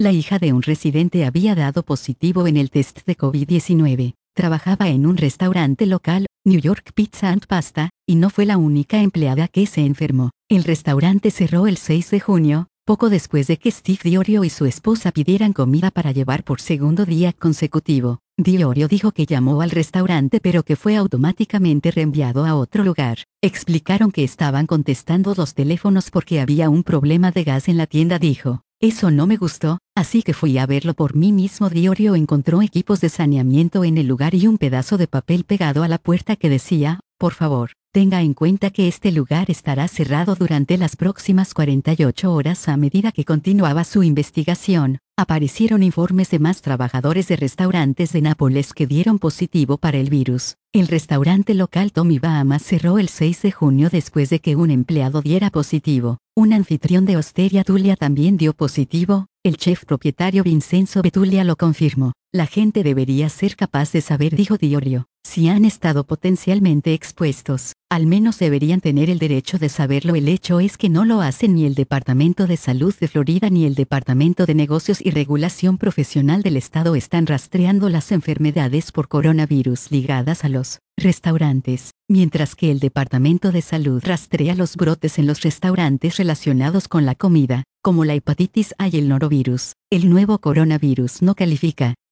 La hija de un residente había dado positivo en el test de COVID-19. Trabajaba en un restaurante local, New York Pizza and Pasta, y no fue la única empleada que se enfermó. El restaurante cerró el 6 de junio, poco después de que Steve Diorio y su esposa pidieran comida para llevar por segundo día consecutivo. Diorio dijo que llamó al restaurante pero que fue automáticamente reenviado a otro lugar. Explicaron que estaban contestando los teléfonos porque había un problema de gas en la tienda, dijo. Eso no me gustó, así que fui a verlo por mí mismo. Diorio encontró equipos de saneamiento en el lugar y un pedazo de papel pegado a la puerta que decía, por favor, tenga en cuenta que este lugar estará cerrado durante las próximas 48 horas. A medida que continuaba su investigación, aparecieron informes de más trabajadores de restaurantes de Nápoles que dieron positivo para el virus. El restaurante local Tommy Bahamas cerró el 6 de junio después de que un empleado diera positivo. Un anfitrión de Osteria Tulia también dio positivo. El chef propietario Vincenzo Betulia lo confirmó. La gente debería ser capaz de saber, dijo Diorio, si han estado potencialmente expuestos. Al menos deberían tener el derecho de saberlo. El hecho es que no lo hacen ni el Departamento de Salud de Florida ni el Departamento de Negocios y Regulación Profesional del Estado están rastreando las enfermedades por coronavirus ligadas a los restaurantes, mientras que el Departamento de Salud rastrea los brotes en los restaurantes relacionados con la comida, como la hepatitis A y el norovirus. El nuevo coronavirus no califica